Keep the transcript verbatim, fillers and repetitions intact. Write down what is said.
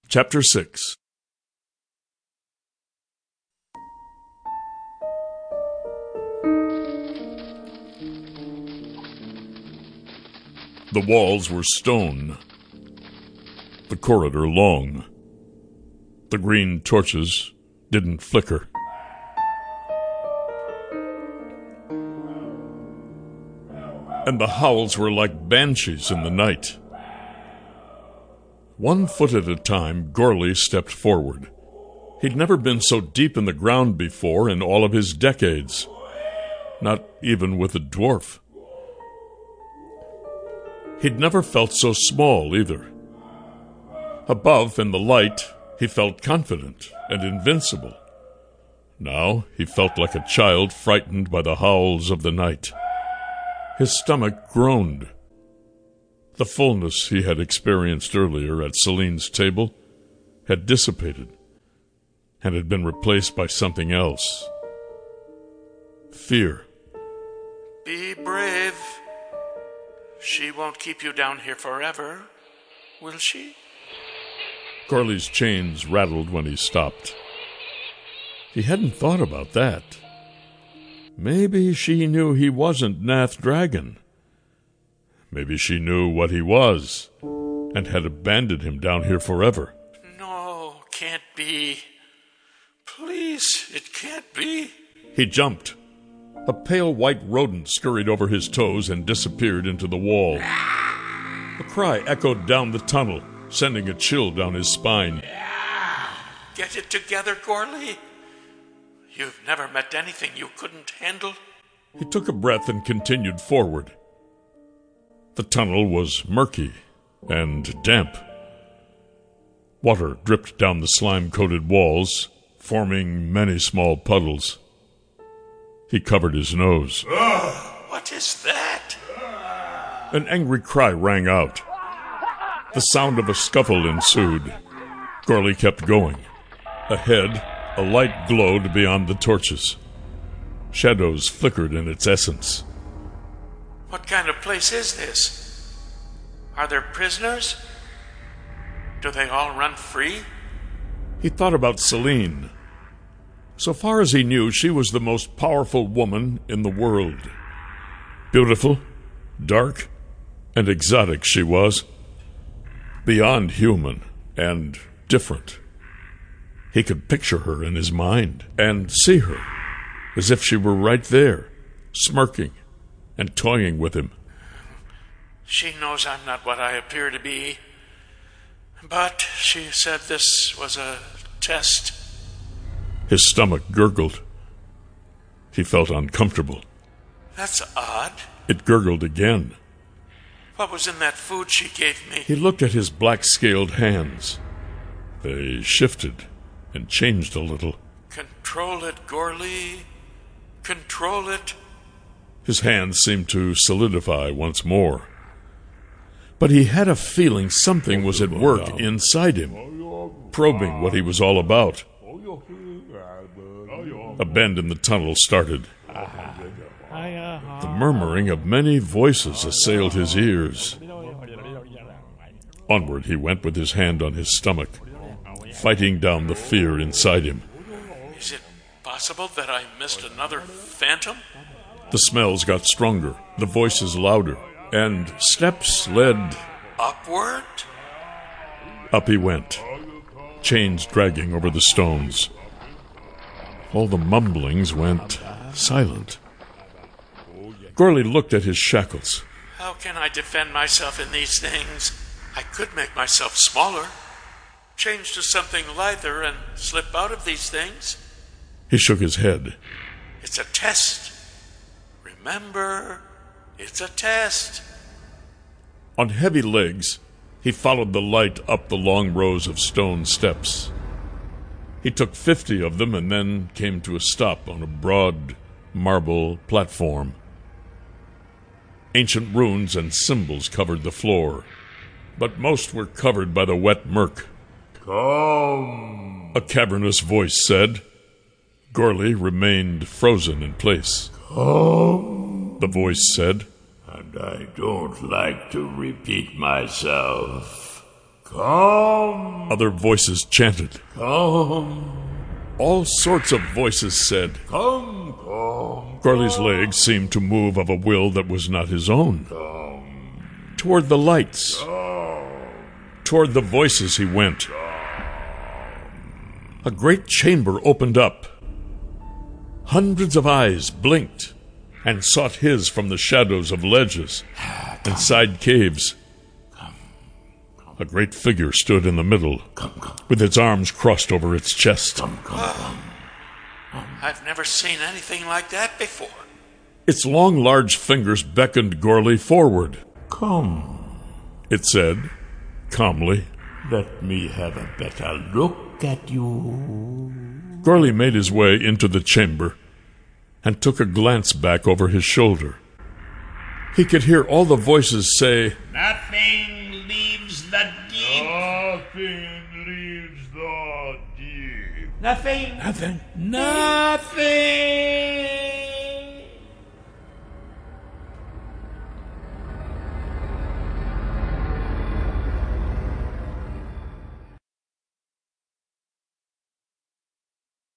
Chapter six. The walls were stone, the corridor long. The green torches didn't flicker. And the howls were like banshees in the night. One foot at a time, Gorley stepped forward. He'd never been so deep in the ground before in all of his decades. Not even with a dwarf. He'd never felt so small, either. Above, in the light, he felt confident and invincible. Now he felt like a child frightened by the howls of the night. His stomach groaned. The fullness he had experienced earlier at Celine's table had dissipated and had been replaced by something else. Fear. Be brave. She won't keep you down here forever, will she? Gorley's chains rattled when he stopped. He hadn't thought about that. Maybe she knew he wasn't Nath Dragon. Maybe she knew what he was and had abandoned him down here forever. No, can't be. Please, it can't be. He jumped. A pale white rodent scurried over his toes and disappeared into the wall. A cry echoed down the tunnel, sending a chill down his spine. Get it together, Gorley. You've never met anything you couldn't handle. He took a breath and continued forward. The tunnel was murky and damp. Water dripped down the slime-coated walls, forming many small puddles. He covered his nose. What is that? An angry cry rang out. The sound of a scuffle ensued. Gorley kept going. Ahead, a light glowed beyond the torches. Shadows flickered in its essence. What kind of place is this? Are there prisoners? Do they all run free? He thought about Celine. So far as he knew, she was the most powerful woman in the world. Beautiful, dark, and exotic she was. Beyond human and different. He could picture her in his mind and see her as if she were right there, smirking and toying with him. She knows I'm not what I appear to be. But she said this was a test. His stomach gurgled. He felt uncomfortable. That's odd. It gurgled again. What was in that food she gave me? He looked at his black-scaled hands. They shifted and changed a little. Control it, Gorley. Control it. His hands seemed to solidify once more. But he had a feeling something was at work inside him, probing what he was all about. A bend in the tunnel started. The murmuring of many voices assailed his ears. Onward he went with his hand on his stomach, fighting down the fear inside him. Is it possible that I missed another phantom? The smells got stronger, the voices louder, and steps led... Upward? Up he went, chains dragging over the stones. All the mumblings went silent. Gorley looked at his shackles. How can I defend myself in these things? I could make myself smaller, change to something lighter, and slip out of these things. He shook his head. It's a test. Remember, it's a test. On heavy legs, he followed the light up the long rows of stone steps. He took fifty of them and then came to a stop on a broad marble platform. Ancient runes and symbols covered the floor, but most were covered by the wet murk. Come, a cavernous voice said. Gorley remained frozen in place. Come, the voice said. And I don't like to repeat myself. Come. Other voices chanted. Come. All sorts of voices said. Come, come. Gorley's legs seemed to move of a will that was not his own. Come. Toward the lights. Come. Toward the voices he went. A great chamber opened up. Hundreds of eyes blinked and sought his from the shadows of ledges and side caves. A great figure stood in the middle, with its arms crossed over its chest. I've never seen anything like that before. Its long, large fingers beckoned Gorley forward. Come. It said, calmly. Let me have a better look at you. Gorley made his way into the chamber and took a glance back over his shoulder. He could hear all the voices say, Nothing leaves the deep. Nothing leaves the deep. Nothing. Nothing. Nothing